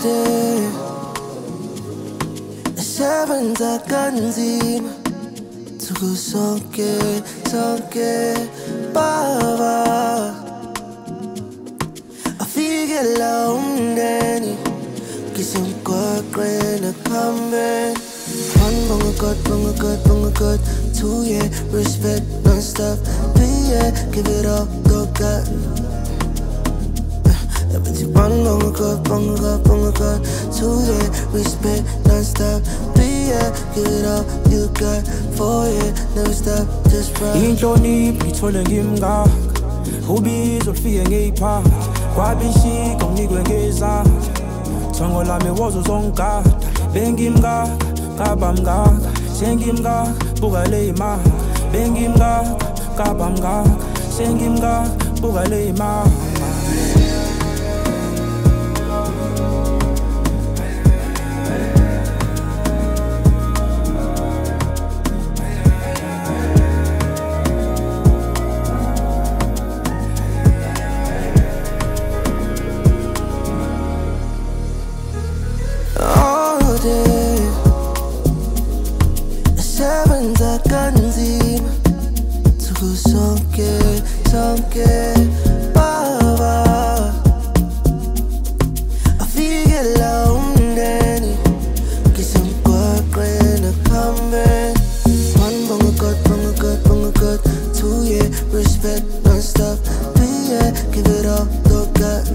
day sebenza kanzima nsuku sonke baba afikela umndeni ngisemgwaqweni akuhambeni. One, wrong a good 2, yeah, respect non-stop 3, yeah, give it all, go God. One, wrong a good 2, yeah, respect non-stop 3, yeah, give it all, you got 4, yeah, never stop, just run. Inhlonipho ngithole ngimngaka ubizwa lifike ngeyiphala kwabishika nginikwe ngezandla thongo lami wozo zongigada bengimngaka kaba mngaka sengimngaka buka le imali bengimngaka kaba mngaka sengimngaka buka le imali. Sebenza kanzima nsuku sonke baba afikela umndeni ngisemgwaqweni akuhambeni. One, wrong a good 2, yeah, respect non-stop 3, yeah, give it all, go God.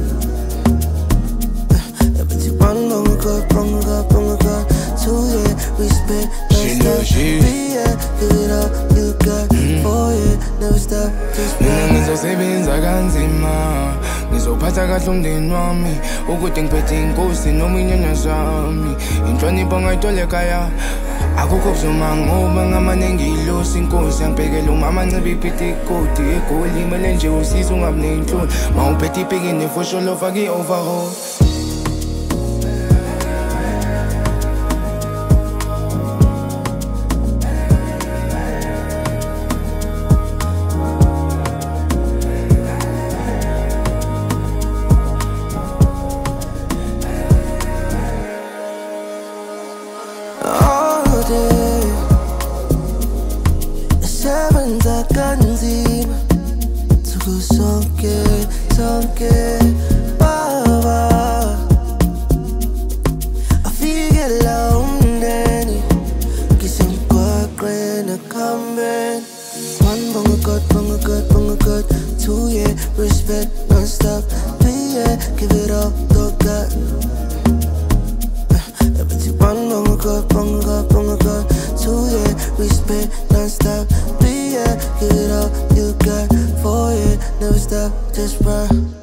One, wrong a good 2, yeah, respect non-stop 3, yeah, give it all, you got 4, yeah, never stop, just mina run. ngizosebenza kanzima ngizophatha kahle umndeni wami ukuthi ngiphethe inkosi noma inyanya zami inhlonipho ngayithola ekhaya akukho kuzuma ngoba ngamaningi ilosi inkosi yangibhekela umama ncebe iphethe ikoti egoli imele nje usize ungabi ney'nhloni ma uphethe ipekini nefosholo fake i-overhaul. All day sebenza kanzima nsuku sonke baba afikela umndeni ngisemgwaqweni akuhambeni. One, wrong a good 2, yeah, respect non-stop 3, yeah, give it all, go God. One, wrong a good 2, yeah, respect non-stop 3, yeah, give it all, you got 4, yeah, never stop, just run.